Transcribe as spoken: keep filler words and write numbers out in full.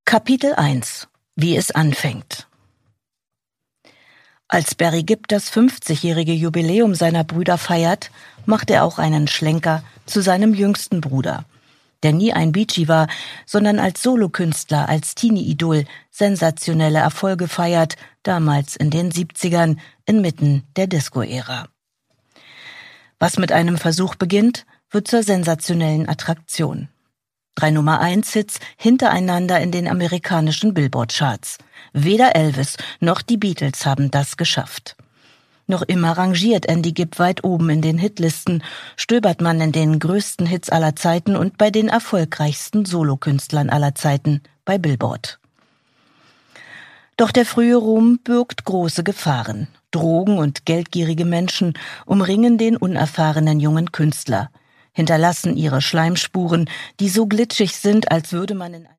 Kapitel eins: Wie es anfängt. Als Barry Gibb das fünfzigjährige Jubiläum seiner Brüder feiert, macht er auch einen Schlenker zu seinem jüngsten Bruder, der nie ein Bee Gee war, sondern als Solokünstler, als Teenie-Idol sensationelle Erfolge feiert, damals in den siebzigern, inmitten der Disco-Ära. Was mit einem Versuch beginnt, wird zur sensationellen Attraktion. Drei Nummer-eins-Hits hintereinander in den amerikanischen Billboard-Charts. Weder Elvis noch die Beatles haben das geschafft. Noch immer rangiert Andy Gibb weit oben in den Hitlisten, stöbert man in den größten Hits aller Zeiten und bei den erfolgreichsten Solokünstlern aller Zeiten bei Billboard. Doch der frühe Ruhm birgt große Gefahren. Drogen- und geldgierige Menschen umringen den unerfahrenen jungen Künstler, hinterlassen ihre Schleimspuren, die so glitschig sind, als würde man in